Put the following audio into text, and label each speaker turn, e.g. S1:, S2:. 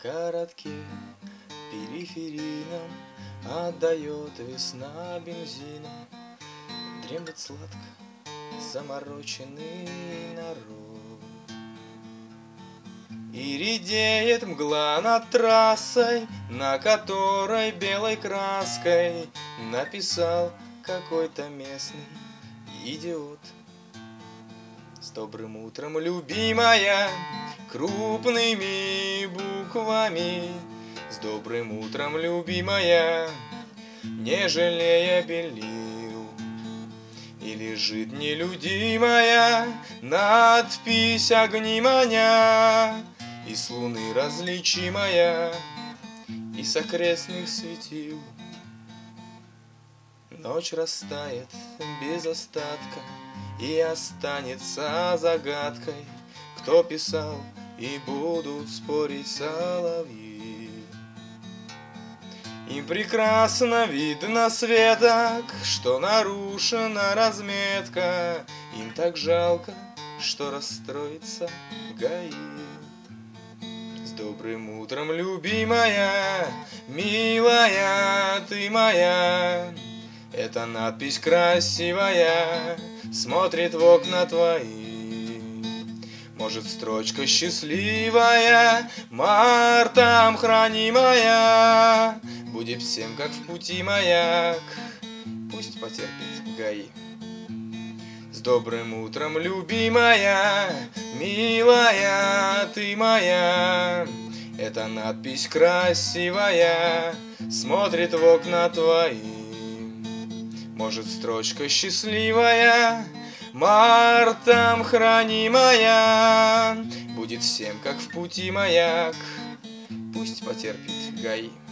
S1: городке периферийном отдает весна бензином. Дремлет сладко замороченный народ. И редеет мгла над трассой, на которой белой краской написал какой-то местный идиот. С добрым утром, любимая, крупными буквами. С добрым утром, любимая, не жалея белил. И лежит нелюдимая надпись огни маня, и с луны различимая, и с окрестных светил. Ночь растает без остатка, и останется загадкой, кто писал, и будут спорить соловьи. И прекрасно видно светок, что нарушена разметка. Им так жалко, что расстроится ГАИ. С добрым утром, любимая, милая ты моя. Эта надпись красивая смотрит в окна твои. Может, строчка счастливая, мартом хранимая, будет всем, как в пути маяк, пусть потерпит ГАИ. С добрым утром, любимая, милая ты моя. Эта надпись красивая смотрит в окна твои. Может, строчка счастливая, мартом хранимая, будет всем, как в пути маяк, пусть потерпит ГАИ.